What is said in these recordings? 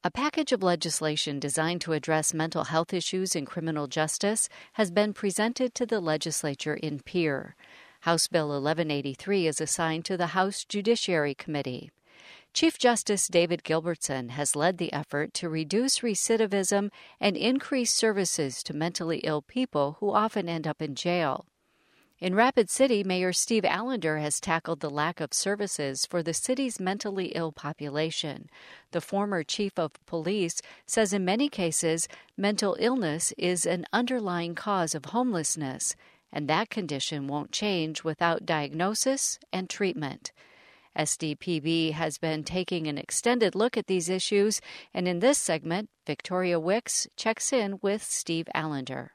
A package of legislation designed to address mental health issues in criminal justice has been presented to the legislature in Pierre. House Bill 1183 is assigned to the House Judiciary Committee. Chief Justice David Gilbertson has led the effort to reduce recidivism and increase services to mentally ill people who often end up in jail. In Rapid City, Mayor Steve Allender has tackled the lack of services for the city's mentally ill population. The former chief of police says in many cases, mental illness is an underlying cause of homelessness, and that condition won't change without diagnosis and treatment. SDPB has been taking an extended look at these issues, and in this segment, Victoria Wicks checks in with Steve Allender.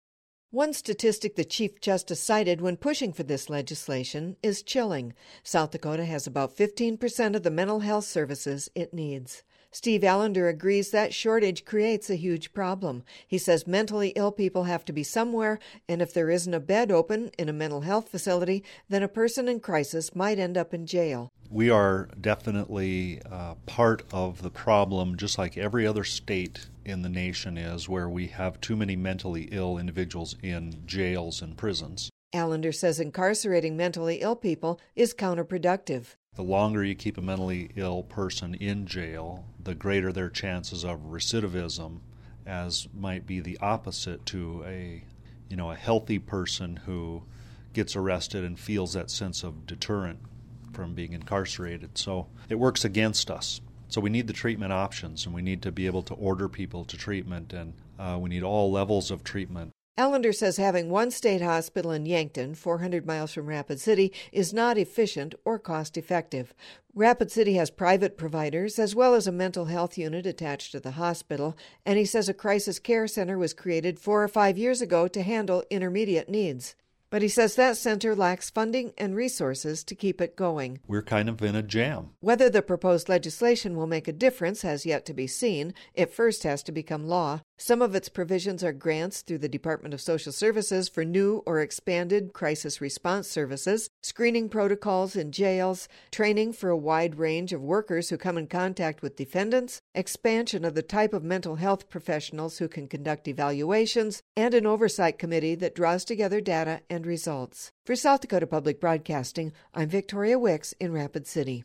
One statistic the Chief Justice cited when pushing for this legislation is chilling. South Dakota has about 15% of the mental health services it needs. Steve Allender agrees that shortage creates a huge problem. He says mentally ill people have to be somewhere, and if there isn't a bed open in a mental health facility, then a person in crisis might end up in jail. We are definitely part of the problem, just like every other state in the nation is, where we have too many mentally ill individuals in jails and prisons. Allender says incarcerating mentally ill people is counterproductive. The longer you keep a mentally ill person in jail, the greater their chances of recidivism, as might be the opposite to a healthy person who gets arrested and feels that sense of deterrent from being incarcerated. So it works against us. So we need the treatment options, and we need to be able to order people to treatment, and we need all levels of treatment. Allender says having one state hospital in Yankton, 400 miles from Rapid City, is not efficient or cost-effective. Rapid City has private providers as well as a mental health unit attached to the hospital, and he says a crisis care center was created 4 or 5 years ago to handle intermediate needs. But he says that center lacks funding and resources to keep it going. We're kind of in a jam. Whether the proposed legislation will make a difference has yet to be seen. It first has to become law. Some of its provisions are grants through the Department of Social Services for new or expanded crisis response services, screening protocols in jails, training for a wide range of workers who come in contact with defendants, expansion of the type of mental health professionals who can conduct evaluations, and an oversight committee that draws together data and results. For South Dakota Public Broadcasting, I'm Victoria Wicks in Rapid City.